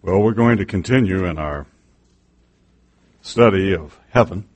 Well, we're going to continue in our study of heaven.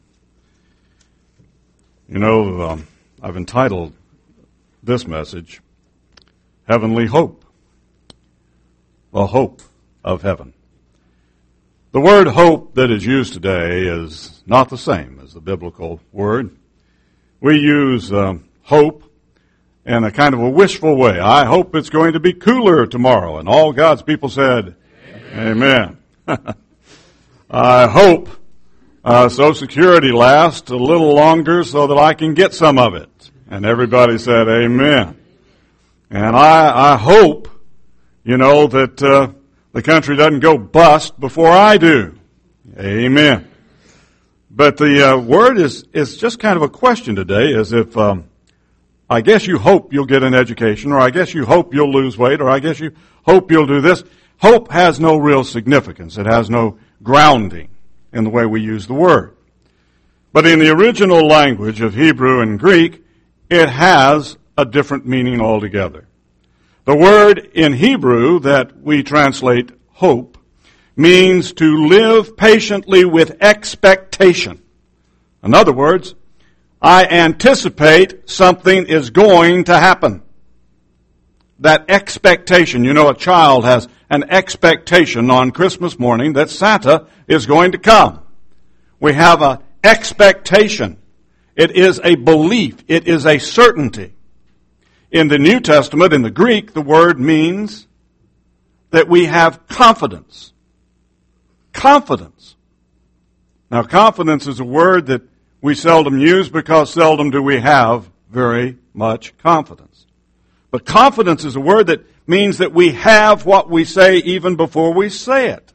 You know, I've entitled this message, Heavenly Hope, the hope of heaven. The word hope that is used today is not the same as the biblical word. We use hope in a kind of a wishful way. I hope it's going to be cooler tomorrow. And all God's people said, Amen. I hope Social Security lasts a little longer so that I can get some of it. And everybody said, Amen. And I hope, that the country doesn't go bust before I do. Amen. But the word is just kind of a question today, as if I guess you hope you'll get an education, or I guess you hope you'll lose weight, or I guess you hope you'll do this. Hope has no real significance. It has no grounding in the way we use the word. But in the original language of Hebrew and Greek, it has a different meaning altogether. The word in Hebrew that we translate hope means to live patiently with expectation. In other words, I anticipate something is going to happen. That expectation, a child has an expectation on Christmas morning that Santa is going to come. We have an expectation. It is a belief. It is a certainty. In the New Testament, in the Greek, the word means that we have confidence. Confidence. Now, confidence is a word that we seldom use because seldom do we have very much confidence. But confidence is a word that means that we have what we say even before we say it.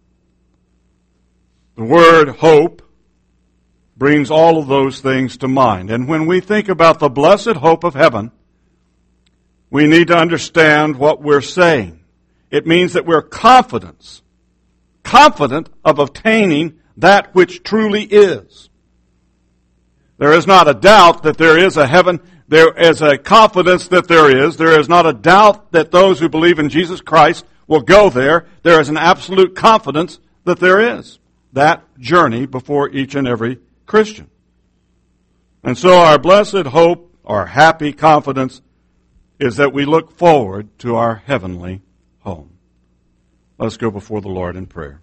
The word hope brings all of those things to mind. And when we think about the blessed hope of heaven, we need to understand what we're saying. It means that we're confident of obtaining that which truly is. There is not a doubt that there is a heaven. There is a confidence that there is. There is not a doubt that those who believe in Jesus Christ will go there. There is an absolute confidence that there is that journey before each and every Christian. And so our blessed hope, our happy confidence, is that we look forward to our heavenly home. Let's go before the Lord in prayer.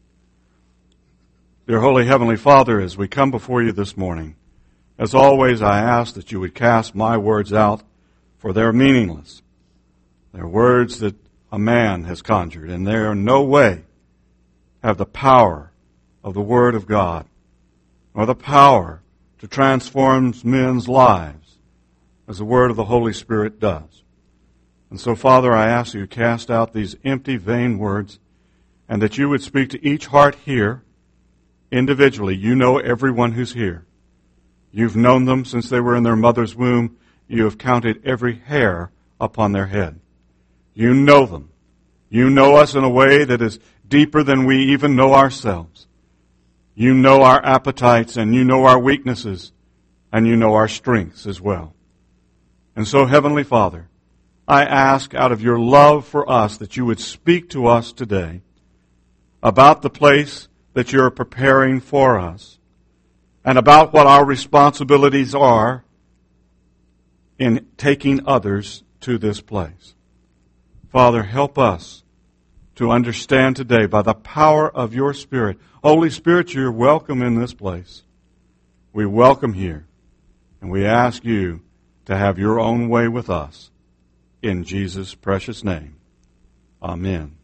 Dear Holy Heavenly Father, as we come before you this morning, as always, I ask that you would cast my words out, for they're meaningless. They're words that a man has conjured, and they in no way have the power of the Word of God, or the power to transform men's lives as the Word of the Holy Spirit does. And so, Father, I ask you to cast out these empty, vain words, and that you would speak to each heart here individually. You know everyone who's here. You've known them since they were in their mother's womb. You have counted every hair upon their head. You know them. You know us in a way that is deeper than we even know ourselves. You know our appetites, and you know our weaknesses, and you know our strengths as well. And so, Heavenly Father, I ask out of your love for us that you would speak to us today about the place that you're preparing for us, and about what our responsibilities are in taking others to this place. Father, help us to understand today by the power of your Spirit. Holy Spirit, you're welcome in this place. We welcome here, and we ask you to have your own way with us. In Jesus' precious name. Amen.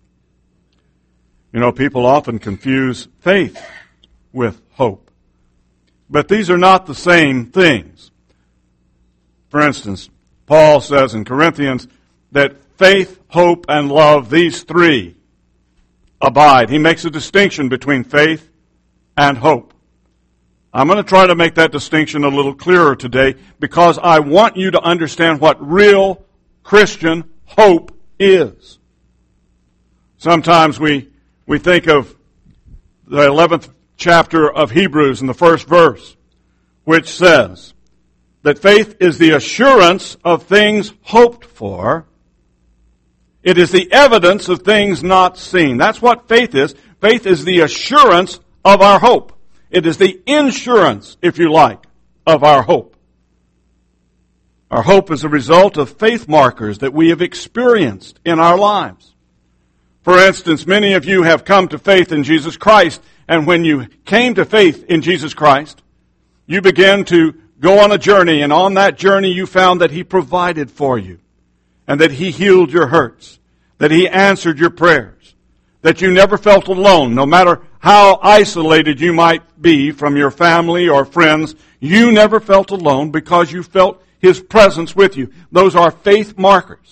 People often confuse faith with hope. But these are not the same things. For instance, Paul says in Corinthians that faith, hope, and love, these three abide. He makes a distinction between faith and hope. I'm going to try to make that distinction a little clearer today because I want you to understand what real Christian hope is. Sometimes we think of the 11th chapter of Hebrews in the first verse, which says that faith is the assurance of things hoped for. It is the evidence of things not seen. That's what faith is. Faith is the assurance of our hope. It is the insurance, if you like, of our hope. Our hope is a result of faith markers that we have experienced in our lives. For instance, many of you have come to faith in Jesus Christ, and when you came to faith in Jesus Christ, you began to go on a journey, and on that journey you found that He provided for you, and that He healed your hurts, that He answered your prayers, that you never felt alone, no matter how isolated you might be from your family or friends, you never felt alone because you felt His presence with you. Those are faith markers.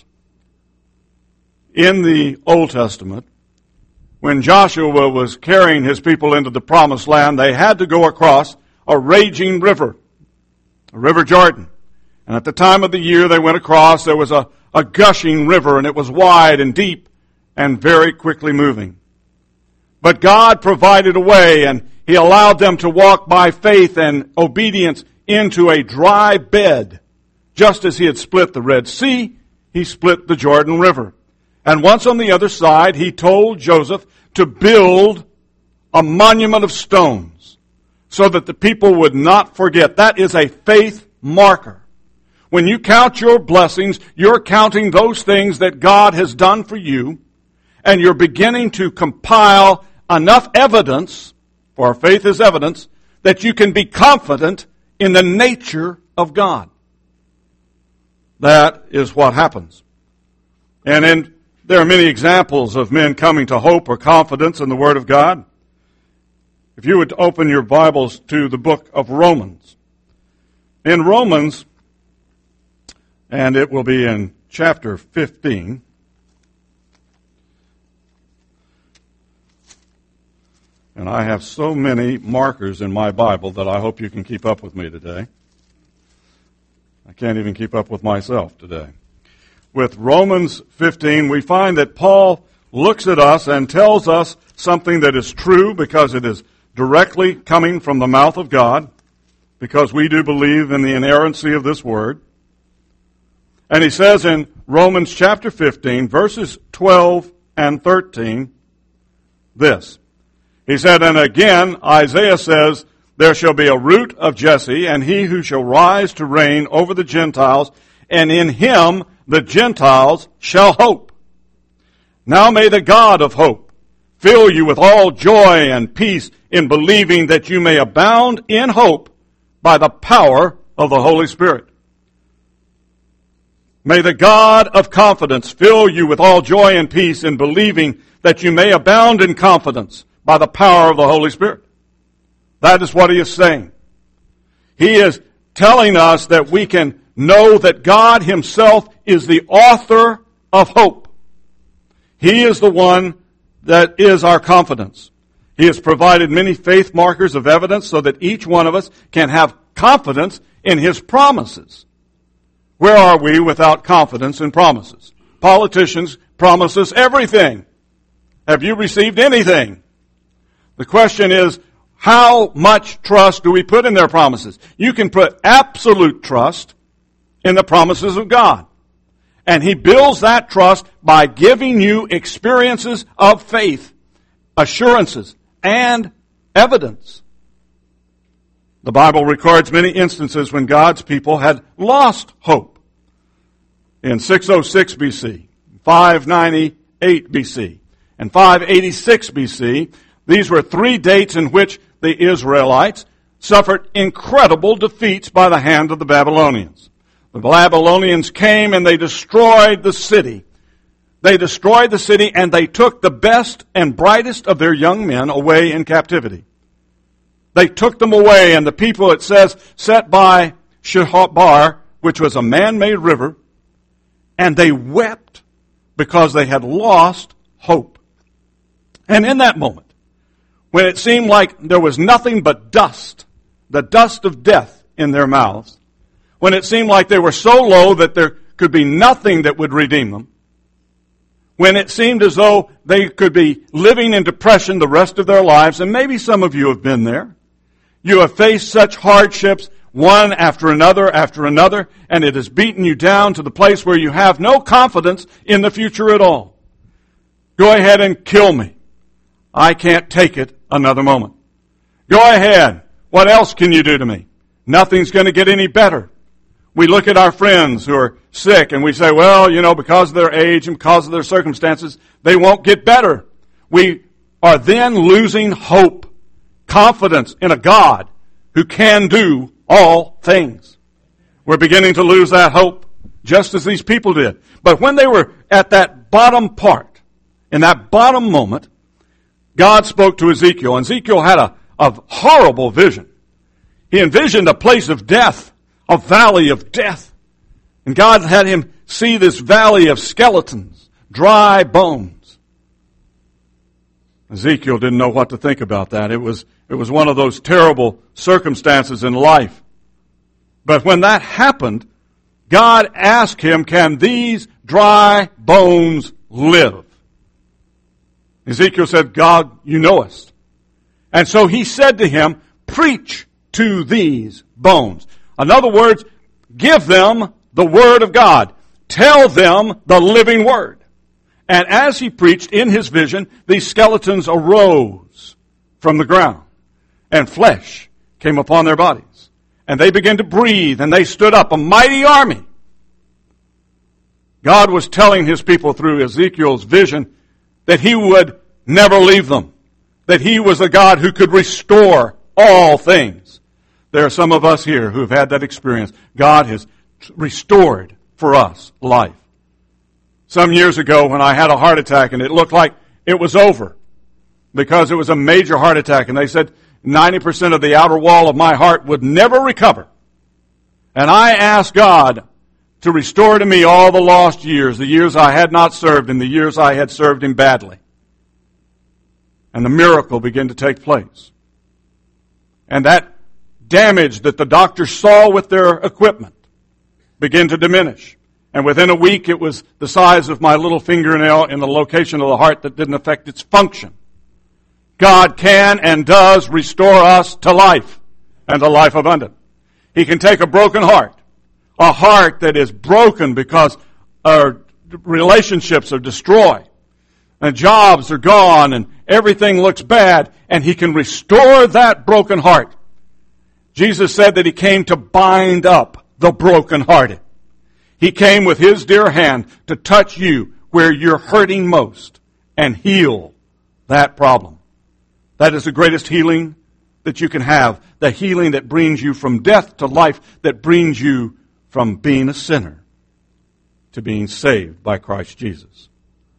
In the Old Testament, when Joshua was carrying his people into the Promised Land, they had to go across a raging river, the River Jordan. And at the time of the year they went across, there was a gushing river, and it was wide and deep and very quickly moving. But God provided a way, and He allowed them to walk by faith and obedience into a dry bed. Just as He had split the Red Sea, He split the Jordan River. And once on the other side, He told Joseph to build a monument of stones so that the people would not forget. That is a faith marker. When you count your blessings, you're counting those things that God has done for you, and you're beginning to compile enough evidence, for faith is evidence, that you can be confident in the nature of God. That is what happens. And there are many examples of men coming to hope or confidence in the Word of God. If you would open your Bibles to the book of Romans. In Romans, and it will be in chapter 15, and I have so many markers in my Bible that I hope you can keep up with me today. I can't even keep up with myself today. With Romans 15, we find that Paul looks at us and tells us something that is true because it is directly coming from the mouth of God, because we do believe in the inerrancy of this word. And he says in Romans chapter 15, verses 12 and 13, this. He said, and again, Isaiah says, there shall be a root of Jesse, and he who shall rise to reign over the Gentiles, and in him the Gentiles shall hope. Now may the God of hope fill you with all joy and peace in believing, that you may abound in hope by the power of the Holy Spirit. May the God of confidence fill you with all joy and peace in believing, that you may abound in confidence by the power of the Holy Spirit. That is what he is saying. He is telling us that we can know that God Himself is the author of hope. He is the one that is our confidence. He has provided many faith markers of evidence so that each one of us can have confidence in His promises. Where are we without confidence in promises? Politicians promise us everything. Have you received anything? The question is, how much trust do we put in their promises? You can put absolute trust in the promises of God. And He builds that trust by giving you experiences of faith, assurances, and evidence. The Bible records many instances when God's people had lost hope. In 606 BC, 598 BC, and 586 BC, these were 3 dates in which the Israelites suffered incredible defeats by the hand of the Babylonians. The Babylonians came and they destroyed the city. They destroyed the city and they took the best and brightest of their young men away in captivity. They took them away, and the people, it says, sat by Shehabar, which was a man-made river, and they wept because they had lost hope. And in that moment, when it seemed like there was nothing but dust, the dust of death in their mouths, when it seemed like they were so low that there could be nothing that would redeem them, when it seemed as though they could be living in depression the rest of their lives, and maybe some of you have been there. You have faced such hardships one after another, and it has beaten you down to the place where you have no confidence in the future at all. Go ahead and kill me. I can't take it another moment. Go ahead. What else can you do to me? Nothing's going to get any better. We look at our friends who are sick and we say, well, because of their age and because of their circumstances, they won't get better. We are then losing hope, confidence in a God who can do all things. We're beginning to lose that hope, just as these people did. But when they were at that bottom part, in that bottom moment, God spoke to Ezekiel. And Ezekiel had a horrible vision. He envisioned a place of death, a valley of death. And God had him see this valley of skeletons, dry bones. Ezekiel didn't know what to think about that. It was one of those terrible circumstances in life. But when that happened, God asked him, can these dry bones live? Ezekiel said, God, you knowest. And so he said to him, preach to these bones. In other words, give them the word of God. Tell them the living word. And as he preached in his vision, these skeletons arose from the ground, and flesh came upon their bodies. And they began to breathe, and they stood up, a mighty army. God was telling his people through Ezekiel's vision that he would never leave them, that he was a God who could restore all things. There are some of us here who have had that experience. God has restored for us life. Some years ago when I had a heart attack and it looked like it was over because it was a major heart attack, and they said 90% of the outer wall of my heart would never recover. And I asked God to restore to me all the lost years, the years I had not served and the years I had served him badly. And the miracle began to take place. And that damage that the doctors saw with their equipment began to diminish. And within a week, it was the size of my little fingernail in the location of the heart that didn't affect its function. God can and does restore us to life, and to life abundant. He can take a broken heart, a heart that is broken because our relationships are destroyed, and jobs are gone, and everything looks bad, and He can restore that broken heart. Jesus said that He came to bind up the brokenhearted. He came with His dear hand to touch you where you're hurting most and heal that problem. That is the greatest healing that you can have. The healing that brings you from death to life, that brings you from being a sinner to being saved by Christ Jesus.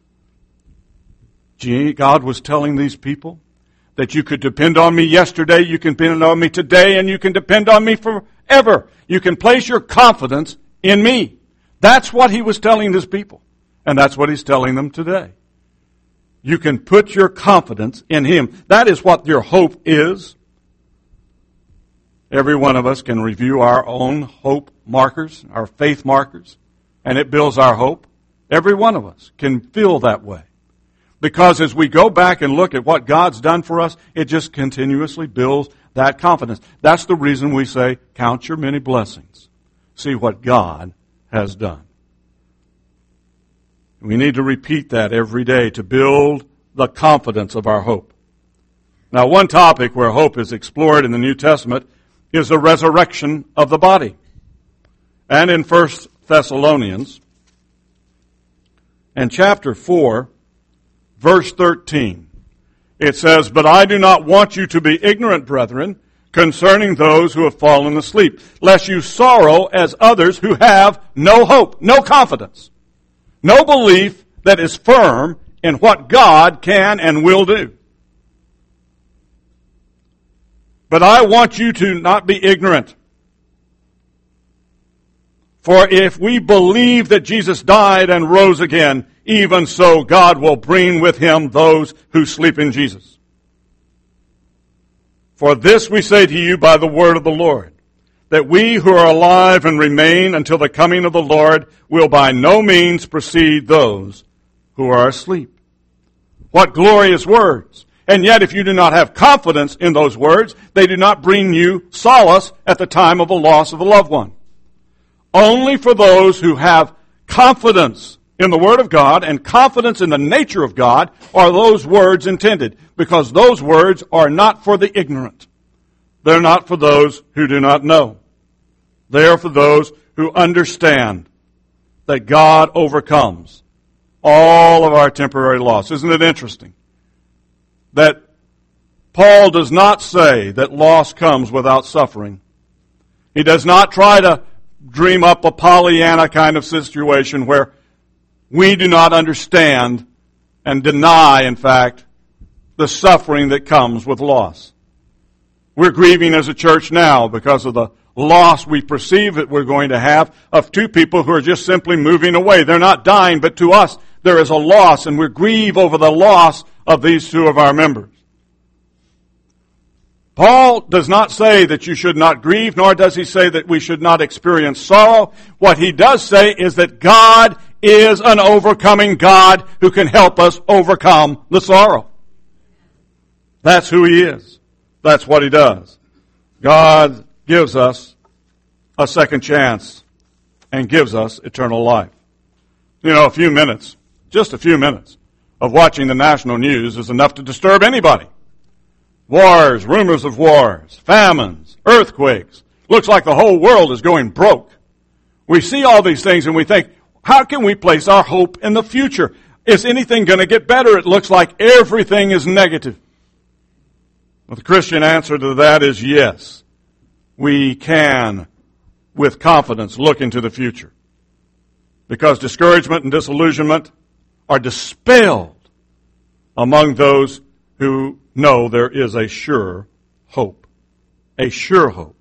God was telling these people that you could depend on me yesterday, you can depend on me today, and you can depend on me forever. You can place your confidence in me. That's what He was telling His people. And that's what He's telling them today. You can put your confidence in Him. That is what your hope is. Every one of us can review our own hope markers, our faith markers, and it builds our hope. Every one of us can feel that way. Because as we go back and look at what God's done for us, it just continuously builds that confidence. That's the reason we say, count your many blessings. See what God has done. We need to repeat that every day to build the confidence of our hope. Now, one topic where hope is explored in the New Testament is the resurrection of the body. And in 1 Thessalonians, and chapter 4, verse 13, it says, "But I do not want you to be ignorant, brethren, concerning those who have fallen asleep, lest you sorrow as others who have no hope," no confidence, no belief that is firm in what God can and will do. But I want you to not be ignorant. For if we believe that Jesus died and rose again, even so God will bring with Him those who sleep in Jesus. For this we say to you by the word of the Lord, that we who are alive and remain until the coming of the Lord will by no means precede those who are asleep. What glorious words! And yet, if you do not have confidence in those words, they do not bring you solace at the time of a loss of a loved one. Only for those who have confidence in the Word of God and confidence in the nature of God are those words intended, because those words are not for the ignorant. They're not for those who do not know. They are for those who understand that God overcomes all of our temporary loss. Isn't it interesting that Paul does not say that loss comes without suffering? He does not try to dream up a Pollyanna kind of situation where we do not understand and deny, in fact, the suffering that comes with loss. We're grieving as a church now because of the loss we perceive that we're going to have of two people who are just simply moving away. They're not dying, but to us there is a loss, and we grieve over the loss of these two of our members. Paul does not say that you should not grieve, nor does he say that we should not experience sorrow. What he does say is that God is an overcoming God who can help us overcome the sorrow. That's who he is. That's what he does. God gives us a second chance and gives us eternal life. You know, just a few minutes of watching the national news is enough to disturb anybody. Wars, rumors of wars, famines, earthquakes. Looks like the whole world is going broke. We see all these things and we think, how can we place our hope in the future? Is anything going to get better? It looks like everything is negative. Well, the Christian answer to that is yes. We can, with confidence, look into the future. Because discouragement and disillusionment are dispelled among those who know there is a sure hope. A sure hope.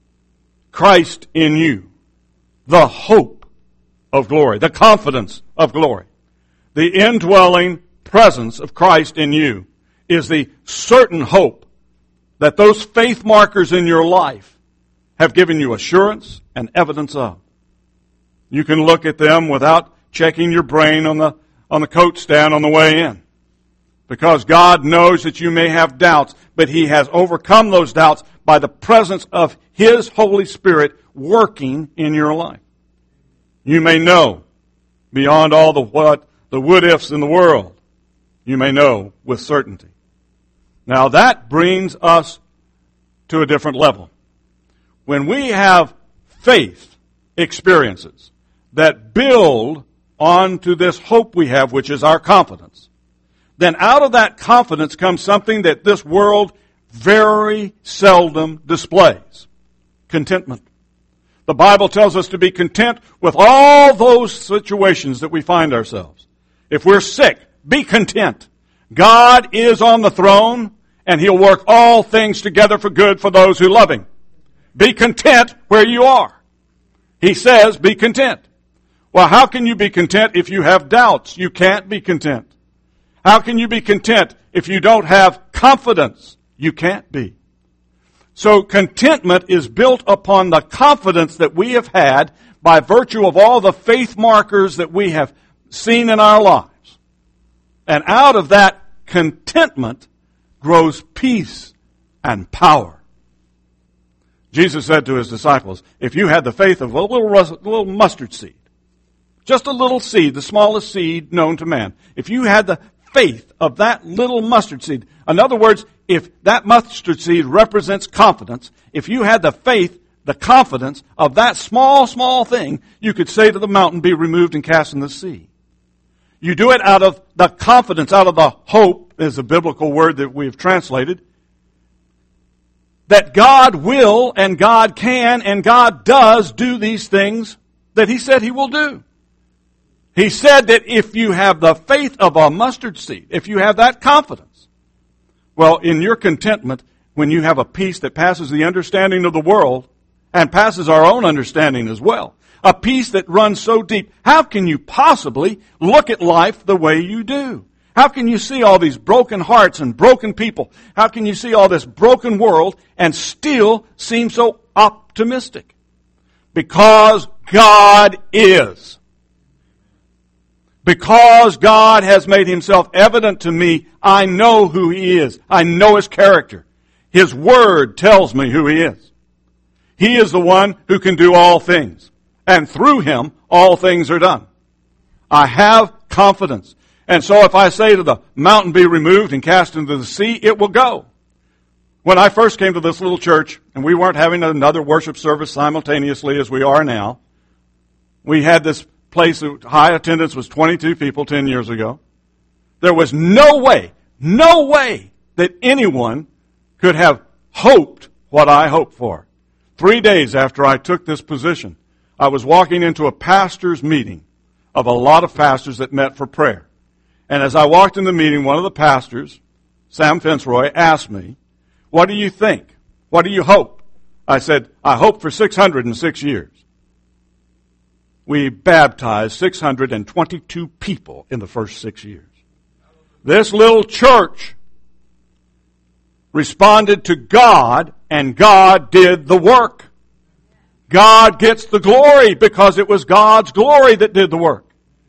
Christ in you. The hope of glory. The confidence of glory. The indwelling presence of Christ in you is the certain hope that those faith markers in your life have given you assurance and evidence of. You can look at them without checking your brain on the coat stand on the way in. Because God knows that you may have doubts, but He has overcome those doubts by the presence of His Holy Spirit working in your life. You may know beyond all the what-ifs in the world. You may know with certainty. Now that brings us to a different level. When we have faith experiences that build onto this hope we have, which is our confidence, then out of that confidence comes something that this world very seldom displays. Contentment. The Bible tells us to be content with all those situations that we find ourselves. If we're sick, be content. God is on the throne, and He'll work all things together for good for those who love Him. Be content where you are. He says, be content. Well, how can you be content if you have doubts? You can't be content. How can you be content if you don't have confidence? You can't be. So contentment is built upon the confidence that we have had by virtue of all the faith markers that we have seen in our lives. And out of that contentment grows peace and power. Jesus said to His disciples, if you had the faith of a little mustard seed, just a little seed, the smallest seed known to man, if you had the faith of that little mustard seed, in other words, if that mustard seed represents confidence, if you had the faith, the confidence of that small thing, you could say to the mountain, be removed and cast in the sea. You do it out of the confidence, out of the hope, is a biblical word that we've translated, that God will and God can and God does do these things that He said He will do. He said that if you have the faith of a mustard seed, if you have that confidence, well, in your contentment, when you have a peace that passes the understanding of the world and passes our own understanding as well, a peace that runs so deep, how can you possibly look at life the way you do? How can you see all these broken hearts and broken people? How can you see all this broken world and still seem so optimistic? Because God is. Because God has made himself evident to me, I know who he is. I know his character. His word tells me who he is. He is the one who can do all things. And through him, all things are done. I have confidence. And so if I say to the mountain be removed and cast into the sea, it will go. When I first came to this little church, and we weren't having another worship service simultaneously as we are now, we had this place, high attendance was 22 people 10 years ago. There was no way that anyone could have hoped what I hoped for. 3 days after I took this position, I was walking into a pastor's meeting of a lot of pastors that met for prayer. And as I walked in the meeting, one of the pastors, Sam Fitzroy, asked me, "What do you think? What do you hope?" I said, "I hope for 606 years." We baptized 622 people in the first 6 years. This little church responded to God, and God did the work. God gets the glory because it was God's glory that did the work.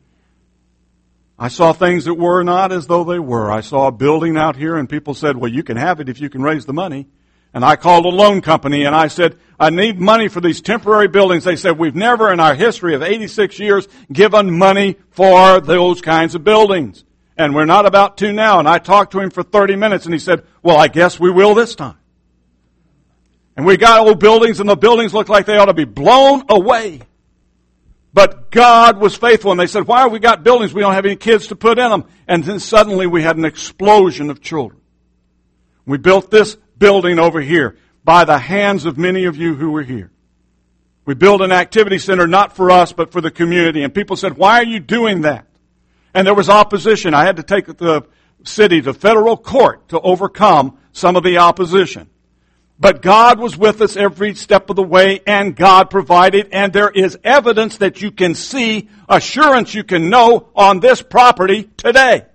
I saw things that were not as though they were. I saw a building out here and people said, "Well, you can have it if you can raise the money." And I called a loan company and I said, "I need money for these temporary buildings." They said, "We've never in our history of 86 years given money for those kinds of buildings. And we're not about to now." And I talked to him for 30 minutes and he said, "Well, I guess we will this time." And we got old buildings and the buildings look like they ought to be blown away. But God was faithful and they said, "Why have we got buildings? We don't have any kids to put in them." And then suddenly we had an explosion of children. We built this building over here by the hands of many of you who were here. We built an activity center not for us but for the community. And people said, "Why are you doing that?" And there was opposition. I had to take the city to federal court to overcome some of the opposition. But God was with us every step of the way, and God provided, and there is evidence that you can see, assurance you can know on this property today.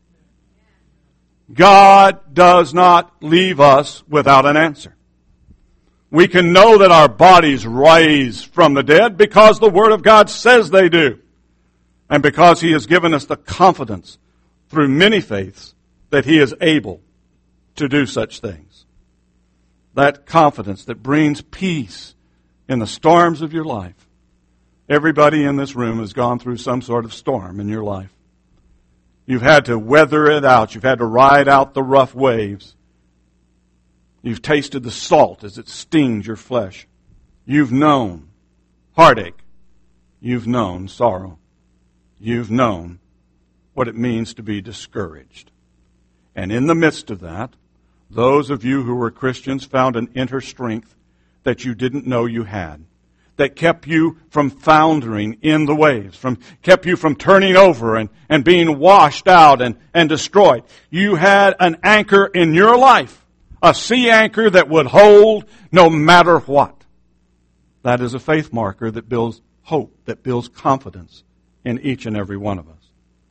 God does not leave us without an answer. We can know that our bodies rise from the dead because the Word of God says they do. And because He has given us the confidence through many faiths that He is able to do such things. That confidence that brings peace in the storms of your life. Everybody in this room has gone through some sort of storm in your life. You've had to weather it out. You've had to ride out the rough waves. You've tasted the salt as it stings your flesh. You've known heartache. You've known sorrow. You've known what it means to be discouraged. And in the midst of that, those of you who were Christians found an inner strength that you didn't know you had, that kept you from foundering in the waves, kept you from turning over and being washed out and destroyed. You had an anchor in your life, a sea anchor that would hold no matter what. That is a faith marker that builds hope, that builds confidence in each and every one of us.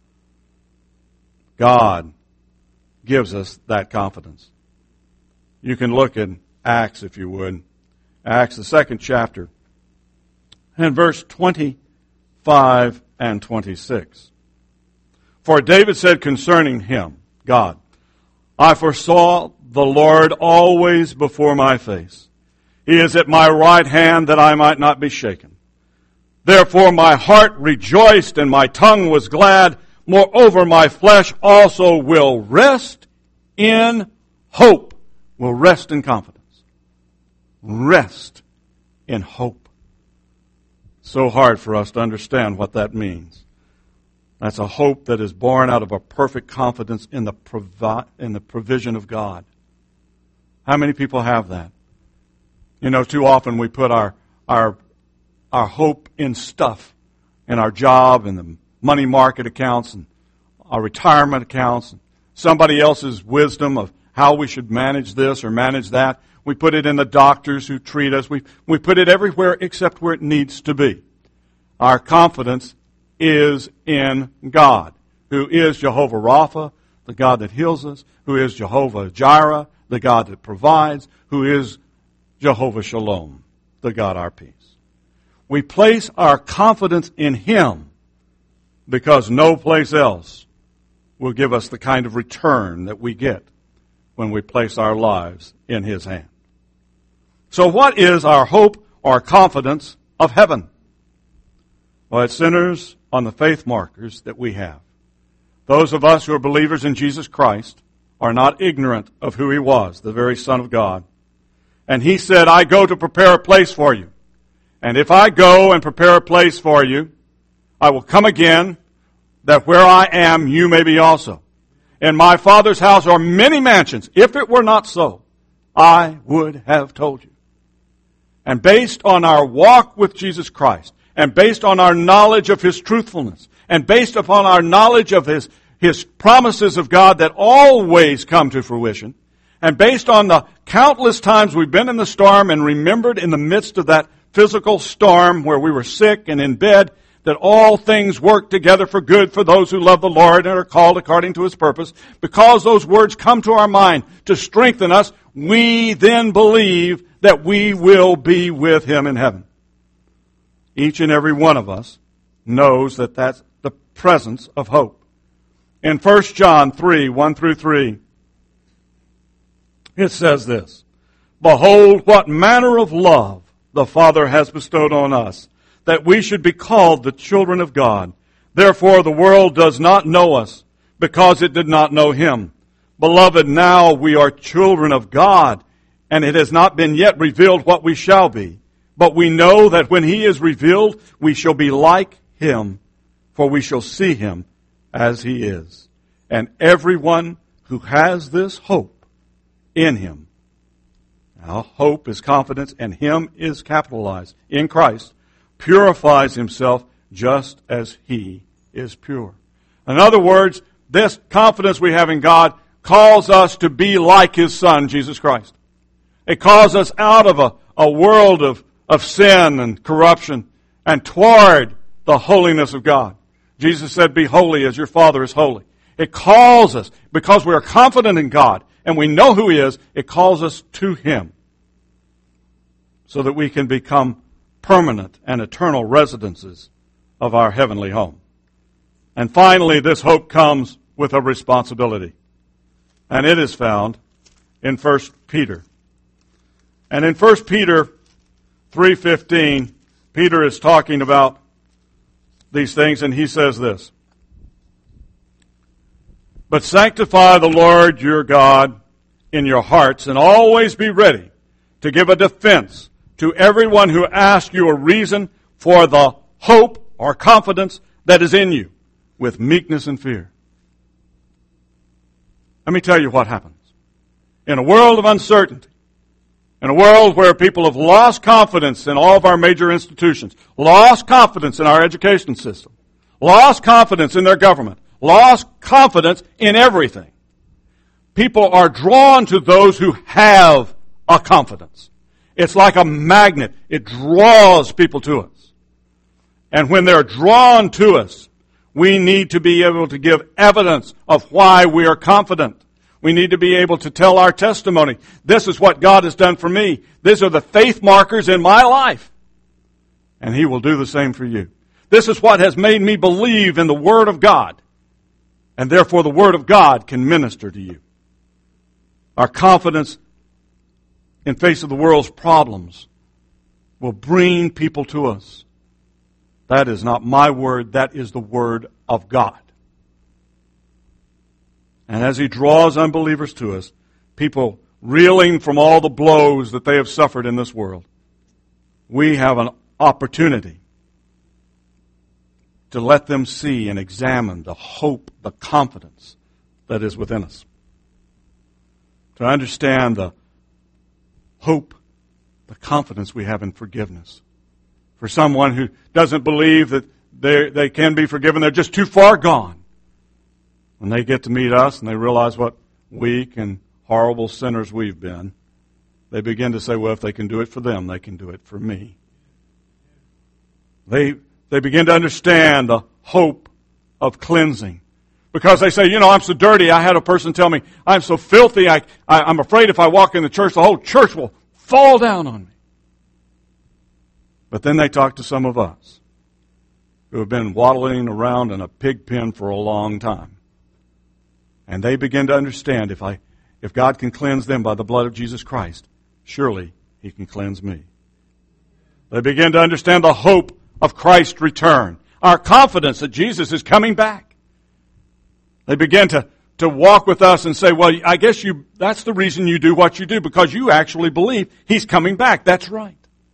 God gives us that confidence. You can look in Acts, if you would. Acts, the 2nd chapter, and verse 25 and 26. For David said concerning him, God, I foresaw the Lord always before my face. He is at my right hand that I might not be shaken. Therefore my heart rejoiced and my tongue was glad. Moreover, my flesh also will rest in hope. Will rest in confidence. Rest in hope. So hard for us to understand what that means. That's a hope that is born out of a perfect confidence in the provision of God. How many people have that? You know, too often we put our hope in stuff, in our job, in the money market accounts, and our retirement accounts, and somebody else's wisdom of how we should manage this or manage that. We put it in the doctors who treat us. We put it everywhere except where it needs to be. Our confidence is in God, who is Jehovah Rapha, the God that heals us, who is Jehovah Jireh, the God that provides, who is Jehovah Shalom, the God our peace. We place our confidence in Him because no place else will give us the kind of return that we get when we place our lives in His hand. So what is our hope or confidence of heaven? Well, it centers on the faith markers that we have. Those of us who are believers in Jesus Christ are not ignorant of who He was, the very Son of God. And He said, I go to prepare a place for you. And if I go and prepare a place for you, I will come again, that where I am, you may be also. In my Father's house are many mansions. If it were not so, I would have told you. And based on our walk with Jesus Christ, and based on our knowledge of His truthfulness, and based upon our knowledge of His promises of God that always come to fruition, and based on the countless times we've been in the storm and remembered in the midst of that physical storm where we were sick and in bed, that all things work together for good for those who love the Lord and are called according to His purpose, because those words come to our mind to strengthen us, we then believe that we will be with Him in heaven. Each and every one of us knows that that's the presence of hope. In 1 John 3, 1 through 3, it says this, Behold, what manner of love the Father has bestowed on us, that we should be called the children of God. Therefore the world does not know us, because it did not know Him. Beloved, now we are children of God, and it has not been yet revealed what we shall be. But we know that when He is revealed, we shall be like Him, for we shall see Him as He is. And everyone who has this hope in Him, now hope is confidence, and Him is capitalized, in Christ, purifies himself just as He is pure. In other words, this confidence we have in God calls us to be like His Son, Jesus Christ. It calls us out of a world of sin and corruption and toward the holiness of God. Jesus said, be holy as your Father is holy. It calls us, because we are confident in God and we know who He is, it calls us to Him so that we can become permanent and eternal residences of our heavenly home. And finally, this hope comes with a responsibility. And it is found in 1 Peter. And in 1 Peter 3:15, Peter is talking about these things, and he says this, But sanctify the Lord your God in your hearts, and always be ready to give a defense to everyone who asks you a reason for the hope or confidence that is in you, with meekness and fear. Let me tell you what happens. In a world of uncertainty, in a world where people have lost confidence in all of our major institutions, lost confidence in our education system, lost confidence in their government, lost confidence in everything, people are drawn to those who have a confidence. It's like a magnet. It draws people to us. And when they're drawn to us, we need to be able to give evidence of why we are confident. We need to be able to tell our testimony. This is what God has done for me. These are the faith markers in my life. And He will do the same for you. This is what has made me believe in the Word of God. And therefore the Word of God can minister to you. Our confidence in face of the world's problems will bring people to us. That is not my word, that is the Word of God. And as He draws unbelievers to us, people reeling from all the blows that they have suffered in this world, we have an opportunity to let them see and examine the hope, the confidence that is within us. To understand the hope, the confidence we have in forgiveness. For someone who doesn't believe that they can be forgiven, they're just too far gone. When they get to meet us and they realize what weak and horrible sinners we've been, they begin to say, well, if they can do it for them, they can do it for me. They begin to understand the hope of cleansing. Because they say, I'm so dirty. I had a person tell me, I'm so filthy, I'm afraid if I walk in the church, the whole church will fall down on me. But then they talk to some of us. who have been waddling around in a pig pen for a long time. And they begin to understand, if God can cleanse them by the blood of Jesus Christ, surely He can cleanse me. They begin to understand the hope of Christ's return, our confidence that Jesus is coming back. They begin to walk with us and say, well, I guess that's the reason you do what you do, because you actually believe He's coming back. That's right.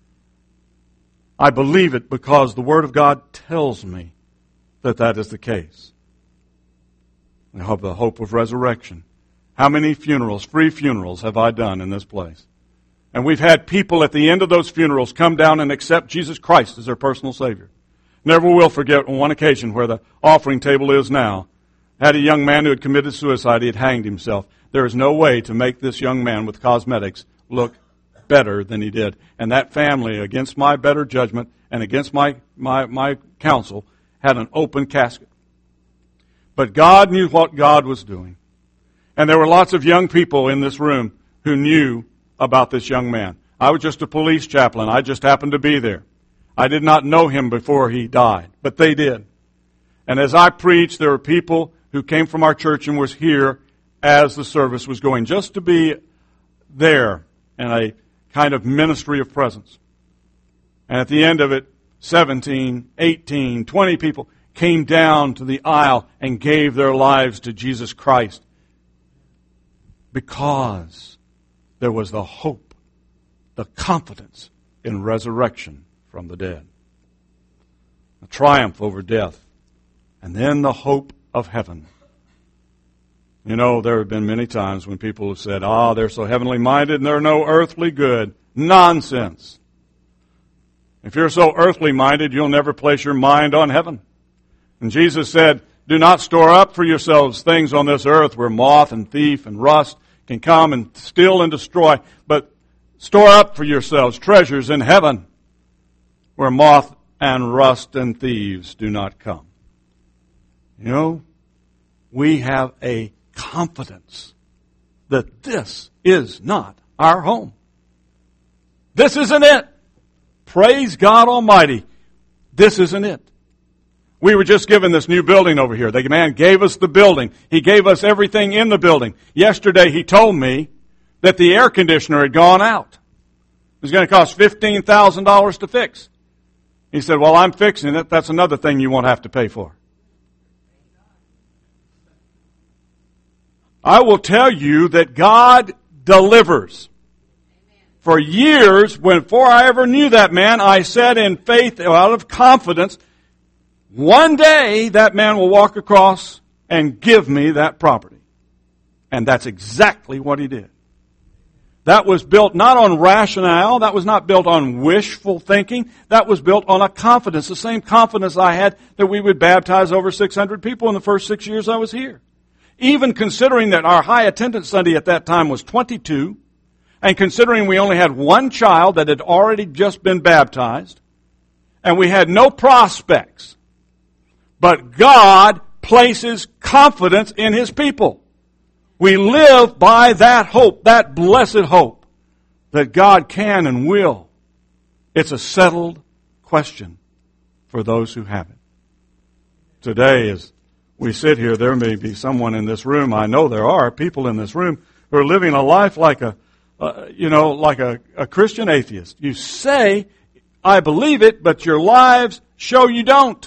I believe it because the Word of God tells me that is the case. I have the hope of resurrection. How many funerals, free funerals, have I done in this place? And we've had people at the end of those funerals come down and accept Jesus Christ as their personal Savior. Never will forget on one occasion where the offering table is now. I had a young man who had committed suicide. He had hanged himself. There is no way to make this young man with cosmetics look better than he did. And that family, against my better judgment and against my counsel, had an open casket. But God knew what God was doing. And there were lots of young people in this room who knew about this young man. I was just a police chaplain. I just happened to be there. I did not know him before he died, but they did. And as I preached, there were people who came from our church and was here as the service was going, just to be there in a kind of ministry of presence. And at the end of it, 17, 18, 20 people came down to the aisle and gave their lives to Jesus Christ because there was the hope, the confidence in resurrection from the dead. A triumph over death. And then the hope of heaven. You know, there have been many times when people have said, they're so heavenly minded and they're no earthly good. Nonsense. If you're so earthly minded, you'll never place your mind on heaven. And Jesus said, do not store up for yourselves things on this earth where moth and thief and rust can come and steal and destroy, but store up for yourselves treasures in heaven where moth and rust and thieves do not come. You know, we have a confidence that this is not our home. This isn't it. Praise God Almighty. This isn't it. We were just given this new building over here. The man gave us the building. He gave us everything in the building. Yesterday he told me that the air conditioner had gone out. It was going to cost $15,000 to fix. He said, well, I'm fixing it. That's another thing you won't have to pay for. I will tell you that God delivers. For years, before I ever knew that man, I said in faith, out of confidence, one day that man will walk across and give me that property. And that's exactly what he did. That was built not on rationale. That was not built on wishful thinking. That was built on a confidence, the same confidence I had that we would baptize over 600 people in the first 6 years I was here. Even considering that our high attendance Sunday at that time was 22, and considering we only had one child that had already just been baptized, and we had no prospects. But God places confidence in His people. We live by that hope, that blessed hope, that God can and will. It's a settled question for those who have it. Today, as we sit here, there may be someone in this room, I know there are people in this room who are living a life like a Christian atheist. You say, I believe it, but your lives show you don't.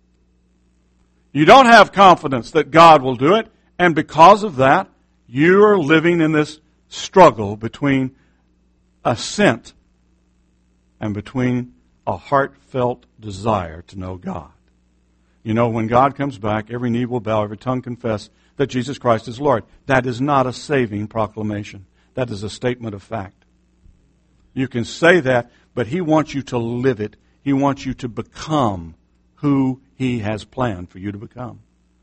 You don't have confidence that God will do it, and because of that, you are living in this struggle between assent and between a heartfelt desire to know God. You know, when God comes back, every knee will bow, every tongue confess that Jesus Christ is Lord. That is not a saving proclamation. That is a statement of fact. You can say that, but He wants you to live it. He wants you to become who He has planned for you to become.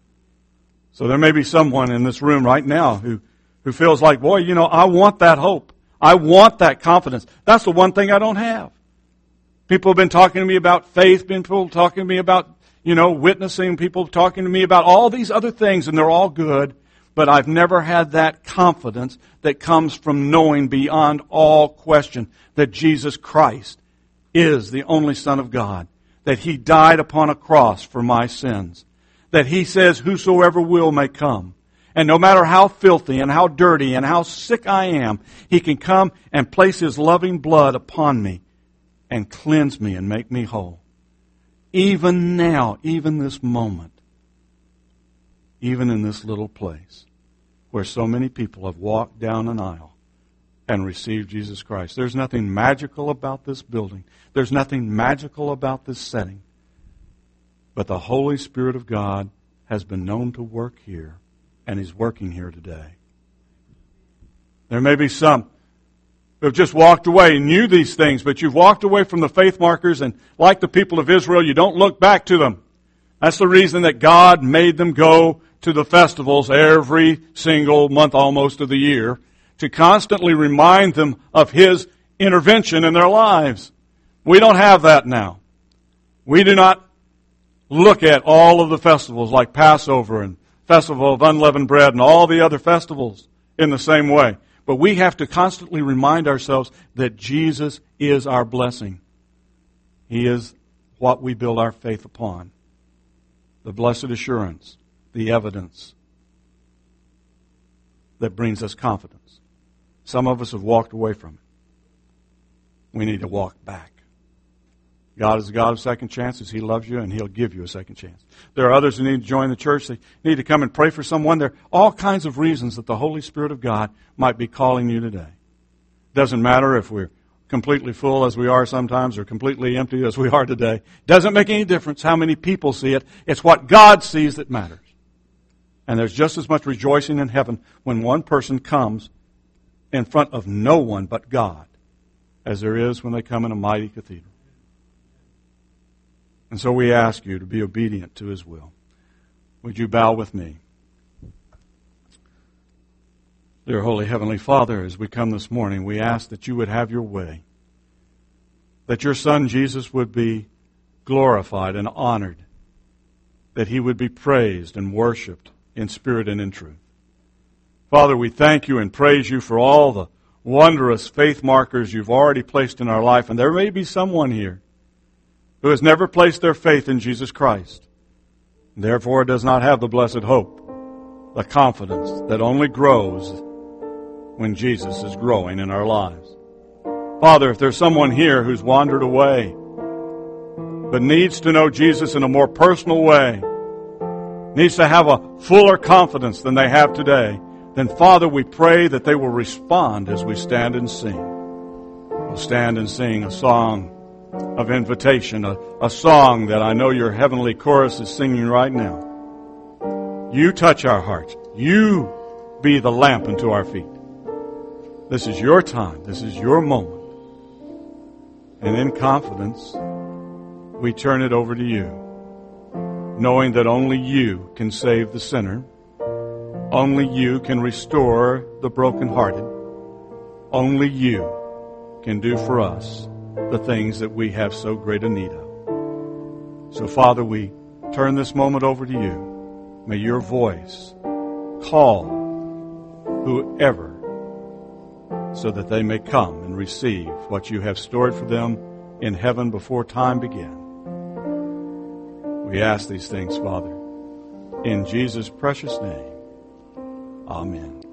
So there may be someone in this room right now who feels like, boy, you know, I want that hope. I want that confidence. That's the one thing I don't have. People have been talking to me about faith, people talking to me about, witnessing, people talking to me about all these other things, and they're all good, but I've never had that confidence that comes from knowing beyond all question that Jesus Christ is the only Son of God, that He died upon a cross for my sins, that He says whosoever will may come. And no matter how filthy and how dirty and how sick I am, He can come and place His loving blood upon me and cleanse me and make me whole. Even now, even this moment, even in this little place where so many people have walked down an aisle and received Jesus Christ. There's nothing magical about this building. There's nothing magical about this setting. But the Holy Spirit of God has been known to work here, and He's working here today. There may be some who have just walked away and knew these things, but you've walked away from the faith markers, and like the people of Israel, you don't look back to them. That's the reason that God made them go to the festivals every single month almost of the year, to constantly remind them of His intervention in their lives. We don't have that now. We do not look at all of the festivals like Passover and Festival of Unleavened Bread and all the other festivals in the same way. But we have to constantly remind ourselves that Jesus is our blessing. He is what we build our faith upon. The blessed assurance, the evidence that brings us confidence. Some of us have walked away from it. We need to walk back. God is a God of second chances. He loves you, and He'll give you a second chance. There are others who need to join the church. They need to come and pray for someone. There are all kinds of reasons that the Holy Spirit of God might be calling you today. Doesn't matter if we're completely full as we are sometimes or completely empty as we are today. Doesn't make any difference how many people see it. It's what God sees that matters. And there's just as much rejoicing in heaven when one person comes in front of no one but God as there is when they come in a mighty cathedral. And so we ask you to be obedient to His will. Would you bow with me? Dear Holy Heavenly Father, as we come this morning, we ask that you would have your way. That your Son Jesus would be glorified and honored. That He would be praised and worshiped in spirit and in truth. Father, we thank you and praise you for all the wondrous faith markers you've already placed in our life. And there may be someone here who has never placed their faith in Jesus Christ, and therefore does not have the blessed hope, the confidence that only grows when Jesus is growing in our lives. Father, if there's someone here who's wandered away, but needs to know Jesus in a more personal way, needs to have a fuller confidence than they have today, then Father, we pray that they will respond as we stand and sing. We'll stand and sing a song of invitation, a song that I know your heavenly chorus is singing right now. You touch our hearts. You be the lamp unto our feet. This is your time. This is your moment. And in confidence, we turn it over to you, knowing that only you can save the sinner. Only you can restore the brokenhearted. Only you can do for us the things that we have so great a need of. So, Father, we turn this moment over to you. May your voice call whoever so that they may come and receive what you have stored for them in heaven before time began. We ask these things, Father, in Jesus' precious name. Amen.